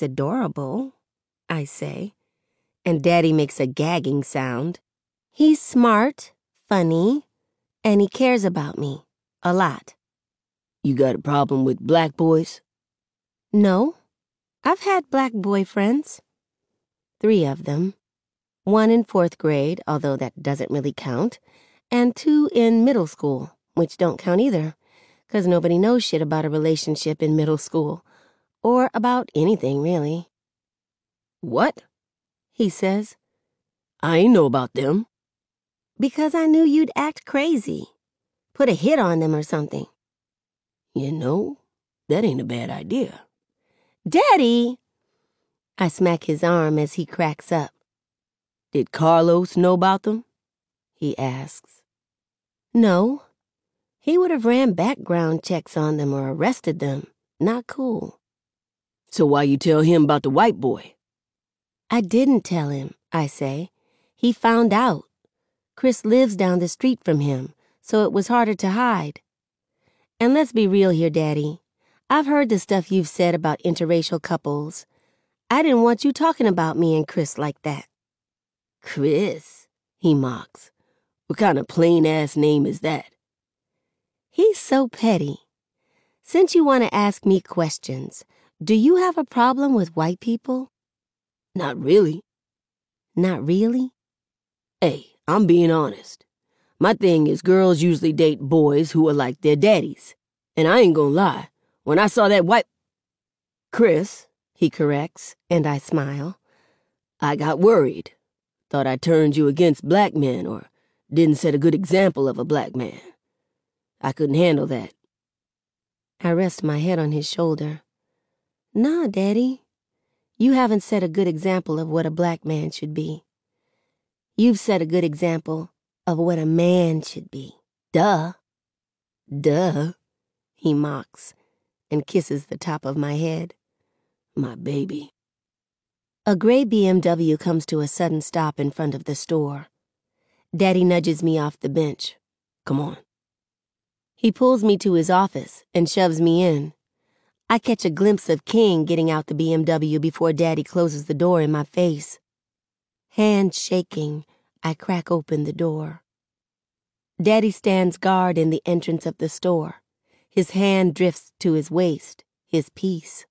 act adorable, I say, and Daddy makes a gagging sound. He's smart, funny, and he cares about me a lot. You got a problem with black boys? No, I've had black boyfriends. 3 of them. 1 in 4th grade, although that doesn't really count, and 2 in middle school, which don't count either, 'cause nobody knows shit about a relationship in middle school, or about anything, really. What? He says. I ain't know about them. Because I knew you'd act crazy. Put a hit on them or something. You know, that ain't a bad idea. Daddy! I smack his arm as he cracks up. Did Carlos know about them? He asks. No. He would have ran background checks on them or arrested them. Not cool. So why you tell him about the white boy? I didn't tell him, I say. He found out. Chris lives down the street from him, so it was harder to hide. And let's be real here, Daddy. I've heard the stuff you've said about interracial couples. I didn't want you talking about me and Chris like that. Chris, he mocks. What kind of plain-ass name is that? He's so petty. Since you want to ask me questions, do you have a problem with white people? Not really. Not really? Hey, I'm being honest. My thing is girls usually date boys who are like their daddies. And I ain't gonna lie, when I saw that white... Chris, he corrects, and I smile. I got worried. Thought I turned you against black men or didn't set a good example of a black man. I couldn't handle that. I rest my head on his shoulder. Nah, Daddy. You haven't set a good example of what a black man should be. You've set a good example of what a man should be. Duh. Duh, he mocks and kisses the top of my head. My baby. A gray BMW comes to a sudden stop in front of the store. Daddy nudges me off the bench. Come on. He pulls me to his office and shoves me in. I catch a glimpse of King getting out the BMW before Daddy closes the door in my face. Hand shaking, I crack open the door. Daddy stands guard in the entrance of the store. His hand drifts to his waist, his piece.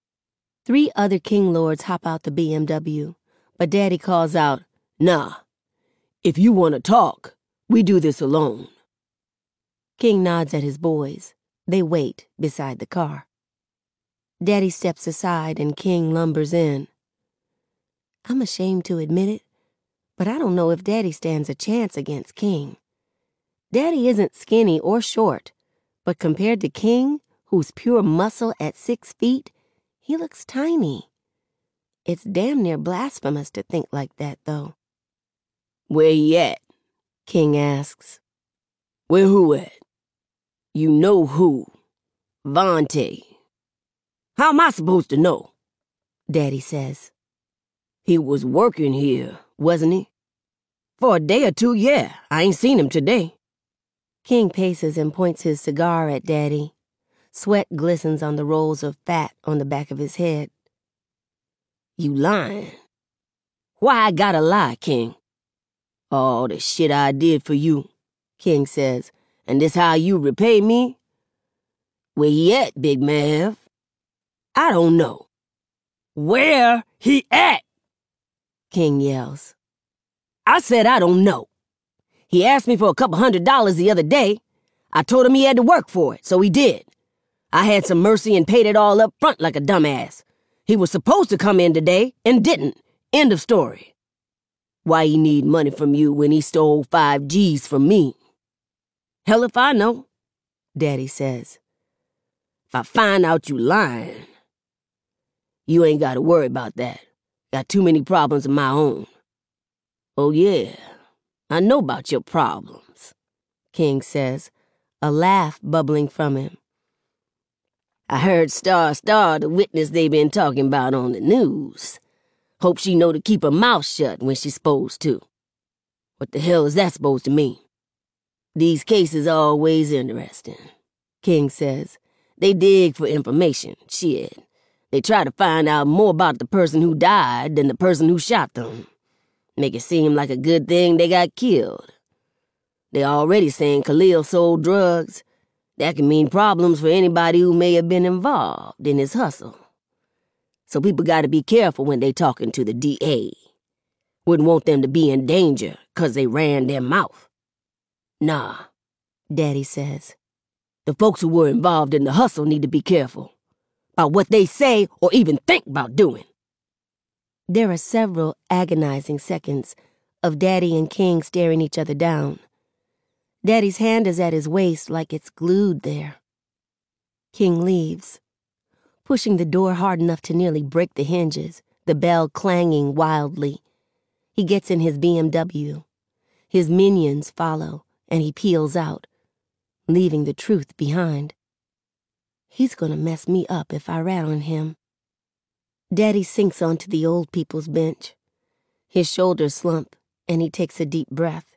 3 other King Lords hop out the BMW, but Daddy calls out, Nah, if you want to talk, we do this alone. King nods at his boys. They wait beside the car. Daddy steps aside and King lumbers in. I'm ashamed to admit it, but I don't know if Daddy stands a chance against King. Daddy isn't skinny or short, but compared to King, who's pure muscle at 6 feet, he looks tiny. It's damn near blasphemous to think like that, though. Where he at? King asks. Where who at? You know who. Vontae. How am I supposed to know? Daddy says. He was working here, wasn't he? For a day or 2, yeah. I ain't seen him today. King paces and points his cigar at Daddy. Sweat glistens on the rolls of fat on the back of his head. You lying. Why I gotta lie, King? All the shit I did for you, King says, and this how you repay me? Where he at, Big Mav? I don't know. Where he at? King yells. I said I don't know. He asked me for a couple $100 the other day. I told him he had to work for it, so he did. I had some mercy and paid it all up front like a dumbass. He was supposed to come in today and didn't. End of story. Why he need money from you when he stole 5 G's from me? Hell if I know, Daddy says. If I find out you lying, you ain't gotta worry about that. Got too many problems of my own. Oh yeah, I know about your problems, King says, a laugh bubbling from him. I heard Star, the witness they been talking about on the news. Hope she know to keep her mouth shut when she's supposed to. What the hell is that supposed to mean? These cases are always interesting, King says. They dig for information, shit. They try to find out more about the person who died than the person who shot them. Make it seem like a good thing they got killed. They already saying Khalil sold drugs. That can mean problems for anybody who may have been involved in his hustle. So people gotta be careful when they talking to the DA. Wouldn't want them to be in danger 'cause they ran their mouth. Nah, Daddy says. The folks who were involved in the hustle need to be careful about what they say or even think about doing. There are several agonizing seconds of Daddy and King staring each other down. Daddy's hand is at his waist like it's glued there. King leaves, pushing the door hard enough to nearly break the hinges, the bell clanging wildly. He gets in his BMW. His minions follow, and he peels out, leaving the truth behind. He's gonna mess me up if I rat on him. Daddy sinks onto the old people's bench. His shoulders slump, and he takes a deep breath.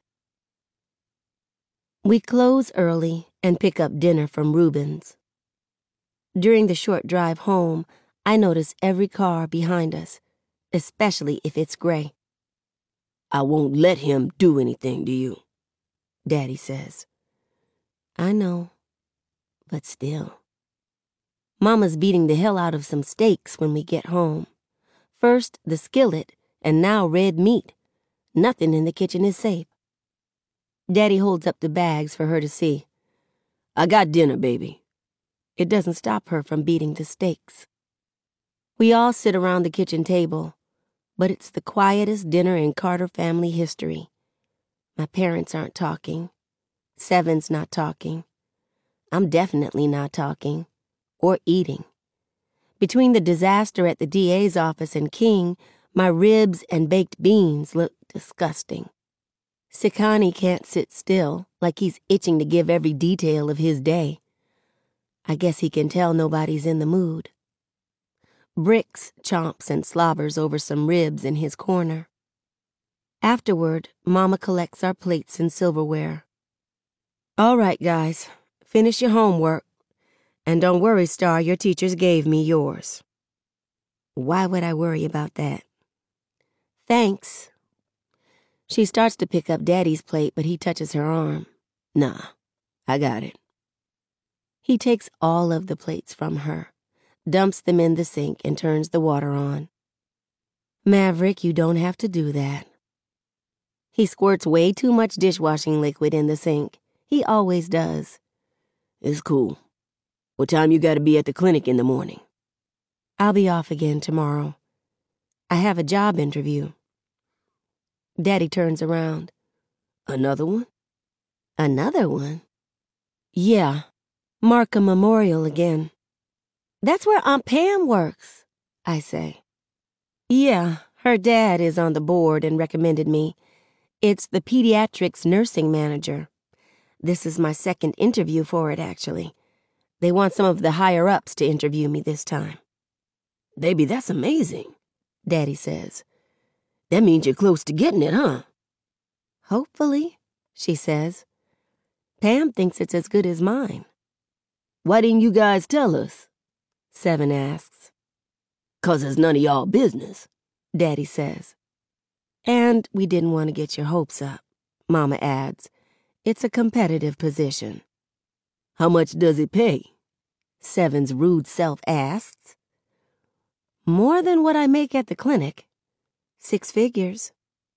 We close early and pick up dinner from Reuben's. During the short drive home, I notice every car behind us, especially if it's gray. I won't let him do anything to you, Daddy says. I know, but still. Mama's beating the hell out of some steaks when we get home. First the skillet, and now red meat. Nothing in the kitchen is safe. Daddy holds up the bags for her to see. I got dinner, baby. It doesn't stop her from beating the steaks. We all sit around the kitchen table, but it's the quietest dinner in Carter family history. My parents aren't talking. Seven's not talking. I'm definitely not talking. Or eating. Between the disaster at the DA's office and King, my ribs and baked beans look disgusting. Sekani can't sit still, like he's itching to give every detail of his day. I guess he can tell nobody's in the mood. Bricks chomps and slobbers over some ribs in his corner. Afterward, Mama collects our plates and silverware. All right, guys, finish your homework. And don't worry, Star, your teachers gave me yours. Why would I worry about that? Thanks. She starts to pick up Daddy's plate, but he touches her arm. Nah, I got it. He takes all of the plates from her, dumps them in the sink, and turns the water on. Maverick, you don't have to do that. He squirts way too much dishwashing liquid in the sink. He always does. It's cool. What time you gotta be at the clinic in the morning? I'll be off again tomorrow. I have a job interview. Daddy turns around. Another one? Another one? Yeah, Markham Memorial again. That's where Aunt Pam works, I say. Yeah, her dad is on the board and recommended me. It's the pediatrics nursing manager. This is my second interview for it, actually. They want some of the higher-ups to interview me this time. Baby, that's amazing, Daddy says. That means you're close to getting it, huh? Hopefully, she says. Pam thinks it's as good as mine. Why didn't you guys tell us? Seven asks. 'Cause it's none of y'all business, Daddy says. And we didn't want to get your hopes up, Mama adds. It's a competitive position. How much does it pay? Seven's rude self asks. More than what I make at the clinic. 6 figures.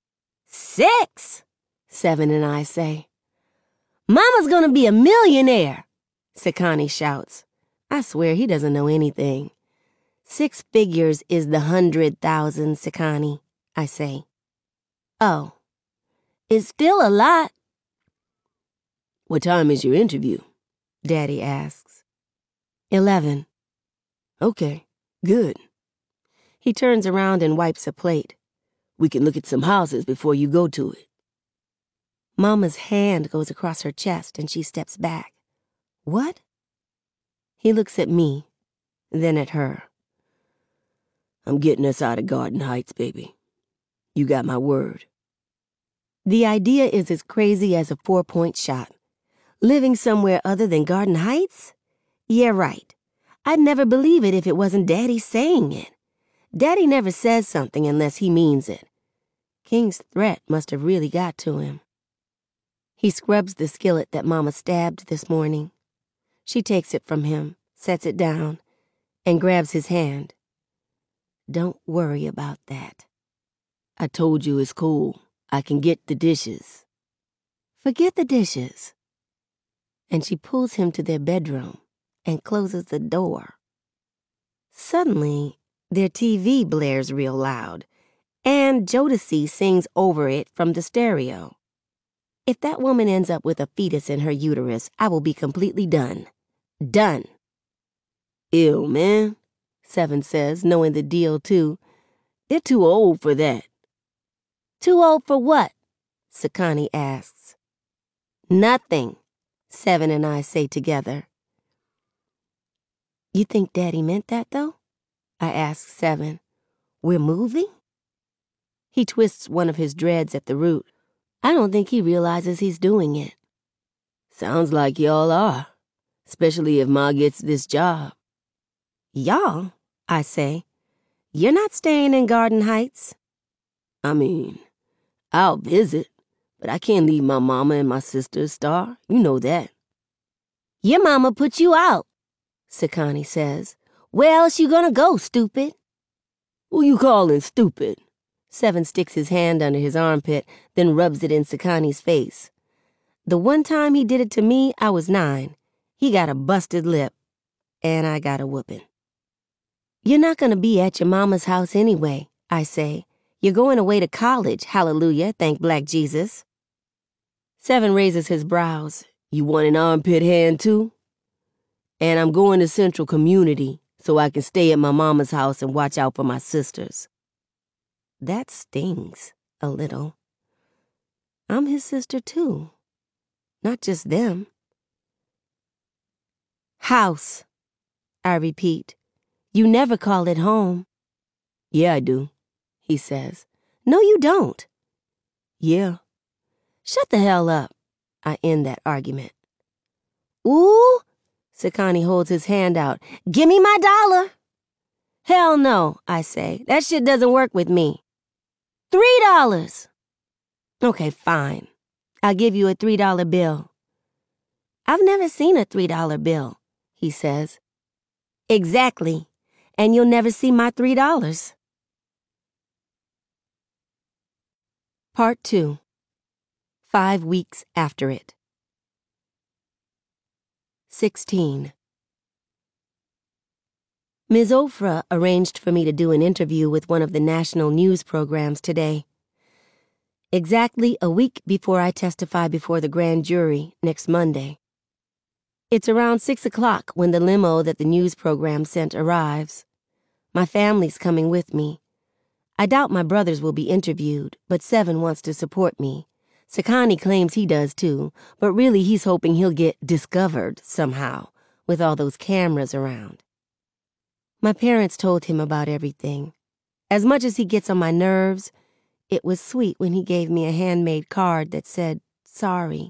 6? Seven and I say. Mama's gonna be a millionaire, Sekani shouts. I swear he doesn't know anything. 6 figures is the 100,000, Sekani, I say. Oh, it's still a lot. What time is your interview? Daddy asks. 11. Okay, good. He turns around and wipes a plate. We can look at some houses before you go to it. Mama's hand goes across her chest and she steps back. What? He looks at me, then at her. I'm getting us out of Garden Heights, baby. You got my word. The idea is as crazy as a 4-point shot. Living somewhere other than Garden Heights? Yeah, right. I'd never believe it if it wasn't Daddy saying it. Daddy never says something unless he means it. King's threat must have really got to him. He scrubs the skillet that Mama stabbed this morning. She takes it from him, sets it down, and grabs his hand. Don't worry about that. I told you it's cool. I can get the dishes. Forget the dishes. And she pulls him to their bedroom and closes the door. Suddenly, their TV blares real loud, and Jodeci sings over it from the stereo. If that woman ends up with a fetus in her uterus, I will be completely done. Done. Ew, man, Seven says, knowing the deal too. They're too old for that. Too old for what? Sakani asks. Nothing, Seven and I say together. You think Daddy meant that, though? I ask Seven. We're moving? He twists one of his dreads at the root. I don't think he realizes he's doing it. Sounds like y'all are, especially if Ma gets this job. Y'all, I say. You're not staying in Garden Heights. I mean, I'll visit, but I can't leave my mama and my sister, Star. You know that. Your mama put you out, Sakani says. Where else you gonna go, stupid? Who you calling stupid? Seven sticks his hand under his armpit, then rubs it in Sakani's face. The one time he did it to me, I was 9. He got a busted lip, and I got a whooping. You're not gonna be at your mama's house anyway, I say. You're going away to college, hallelujah, thank Black Jesus. Seven raises his brows. You want an armpit hand too? And I'm going to Central Community so I can stay at my mama's house and watch out for my sisters. That stings a little. I'm his sister too. Not just them. House, I repeat. You never call it home. Yeah, I do, he says. No, you don't. Yeah. Shut the hell up, I end that argument. Ooh, Sakani holds his hand out. Gimme my $1. Hell no, I say. That shit doesn't work with me. $3. Okay, fine. I'll give you a $3 bill. I've never seen a $3 bill, he says. Exactly. And you'll never see my $3. Part 2. 5 weeks after it. 16. Ms. Ofra arranged for me to do an interview with one of the national news programs today. Exactly a week before I testify before the grand jury next Monday. It's around 6 o'clock when the limo that the news program sent arrives. My family's coming with me. I doubt my brothers will be interviewed, but Seven wants to support me. Sakani claims he does too, but really he's hoping he'll get discovered somehow, with all those cameras around. My parents told him about everything. As much as he gets on my nerves, it was sweet when he gave me a handmade card that said, sorry.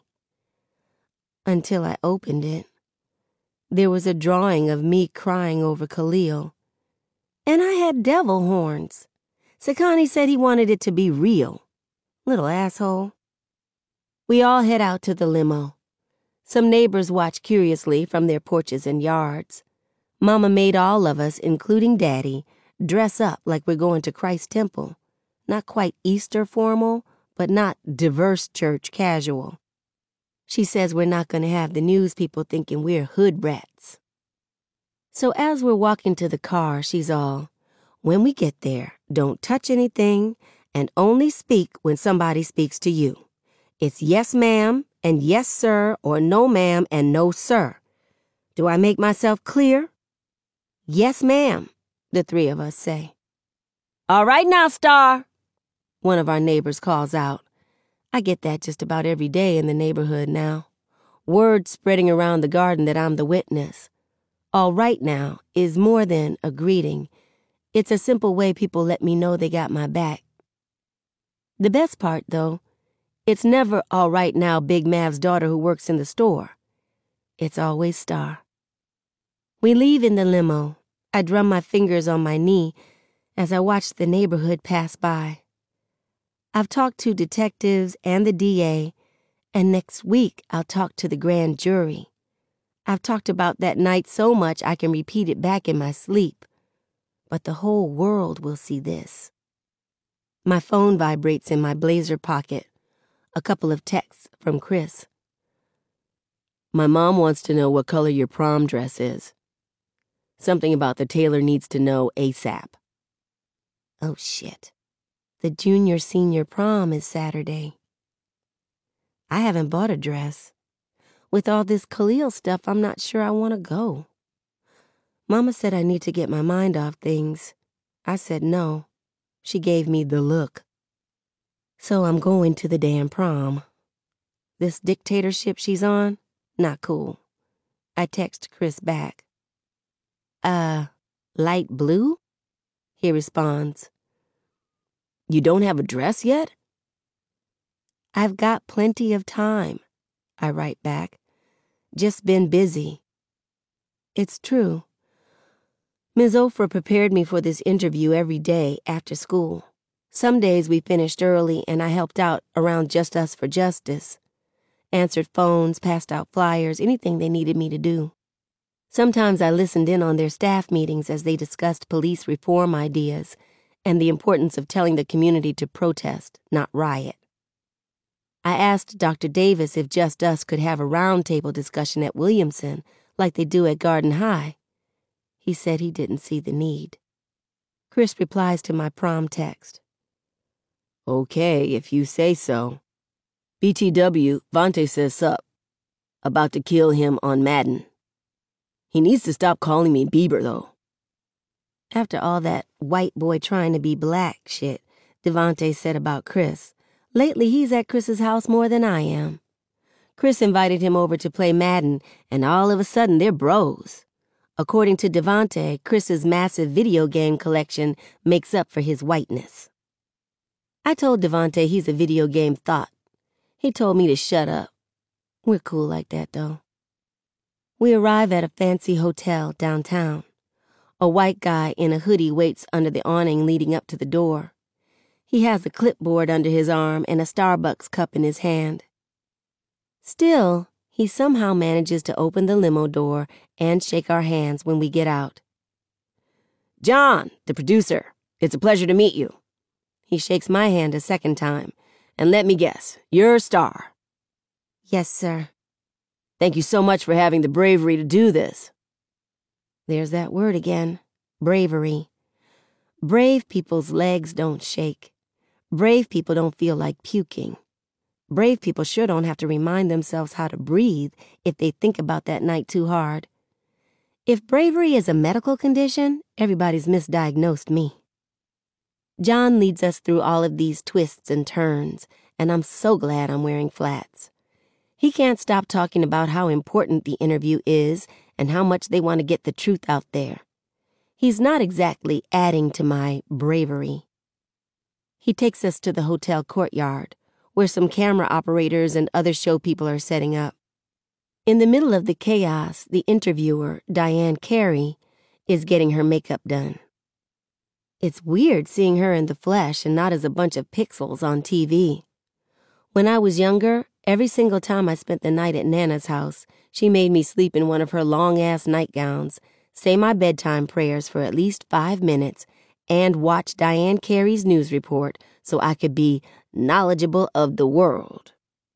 Until I opened it. There was a drawing of me crying over Khalil. And I had devil horns. Sakani said he wanted it to be real. Little asshole. We all head out to the limo. Some neighbors watch curiously from their porches and yards. Mama made all of us, including Daddy, dress up like we're going to Christ Temple. Not quite Easter formal, but not diverse church casual. She says we're not going to have the news people thinking we're hood rats. So as we're walking to the car, she's all, when we get there, don't touch anything and only speak when somebody speaks to you. It's yes, ma'am, and yes, sir, or no, ma'am, and no, sir. Do I make myself clear? Yes, ma'am, the 3 of us say. All right now, Star, one of our neighbors calls out. I get that just about every day in the neighborhood now. Word spreading around the garden that I'm the witness. All right now is more than a greeting. It's a simple way people let me know they got my back. The best part, though, it's never all right now Big Mav's daughter who works in the store. It's always Star. We leave in the limo. I drum my fingers on my knee as I watch the neighborhood pass by. I've talked to detectives and the DA, and next week I'll talk to the grand jury. I've talked about that night so much I can repeat it back in my sleep. But the whole world will see this. My phone vibrates in my blazer pocket. A couple of texts from Chris. My mom wants to know what color your prom dress is. Something about the tailor needs to know ASAP. Oh, shit. The junior-senior prom is Saturday. I haven't bought a dress. With all this Khalil stuff, I'm not sure I want to go. Mama said I need to get my mind off things. I said no. She gave me the look. So I'm going to the damn prom. This dictatorship she's on, not cool. I text Chris back. Light blue? He responds. You don't have a dress yet? I've got plenty of time, I write back. Just been busy. It's true. Ms. Ofra prepared me for this interview every day after school. Some days we finished early and I helped out around Just Us for Justice. Answered phones, passed out flyers, anything they needed me to do. Sometimes I listened in on their staff meetings as they discussed police reform ideas and the importance of telling the community to protest, not riot. I asked Dr. Davis if Just Us could have a roundtable discussion at Williamson like they do at Garden High. He said he didn't see the need. Chris replies to my prom text. Okay, if you say so. BTW, Vontae says sup. About to kill him on Madden. He needs to stop calling me Bieber, though. After all that white boy trying to be black shit Devontae said about Chris, lately he's at Chris's house more than I am. Chris invited him over to play Madden, and all of a sudden they're bros. According to Devontae, Chris's massive video game collection makes up for his whiteness. I told Devontae he's a video game thought. He told me to shut up. We're cool like that, though. We arrive at a fancy hotel downtown. A white guy in a hoodie waits under the awning leading up to the door. He has a clipboard under his arm and a Starbucks cup in his hand. Still, he somehow manages to open the limo door and shake our hands when we get out. John, the producer, it's a pleasure to meet you. He shakes my hand a second time. And let me guess, you're a star. Yes, sir. Thank you so much for having the bravery to do this. There's that word again, bravery. Brave people's legs don't shake. Brave people don't feel like puking. Brave people sure don't have to remind themselves how to breathe if they think about that night too hard. If bravery is a medical condition, everybody's misdiagnosed me. John leads us through all of these twists and turns, and I'm so glad I'm wearing flats. He can't stop talking about how important the interview is and how much they want to get the truth out there. He's not exactly adding to my bravery. He takes us to the hotel courtyard, where some camera operators and other show people are setting up. In the middle of the chaos, the interviewer, Diane Carey, is getting her makeup done. It's weird seeing her in the flesh and not as a bunch of pixels on TV. When I was younger, every single time I spent the night at Nana's house, she made me sleep in one of her long-ass nightgowns, say my bedtime prayers for at least 5 minutes, and watch Diane Carey's news report so I could be knowledgeable of the world.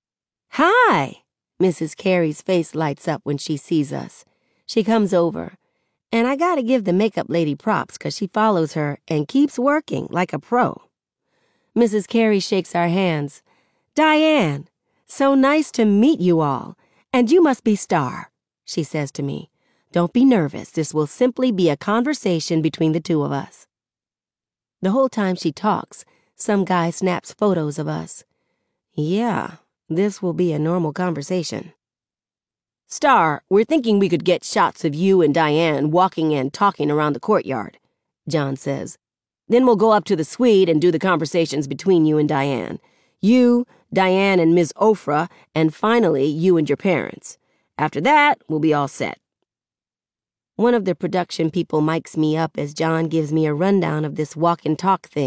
Hi! Mrs. Carey's face lights up when she sees us. She comes over, and I gotta give the makeup lady props 'cause she follows her and keeps working like a pro. Mrs. Carey shakes our hands. Diane, so nice to meet you all, and you must be Star, she says to me. Don't be nervous, this will simply be a conversation between the two of us. The whole time she talks, some guy snaps photos of us. Yeah, this will be a normal conversation. Star, we're thinking we could get shots of you and Diane walking and talking around the courtyard, John says. Then we'll go up to the suite and do the conversations between you and Diane. You, Diane and Ms. Ofra, and finally you and your parents. After that, we'll be all set. One of the production people mics me up as John gives me a rundown of this walk and talk thing.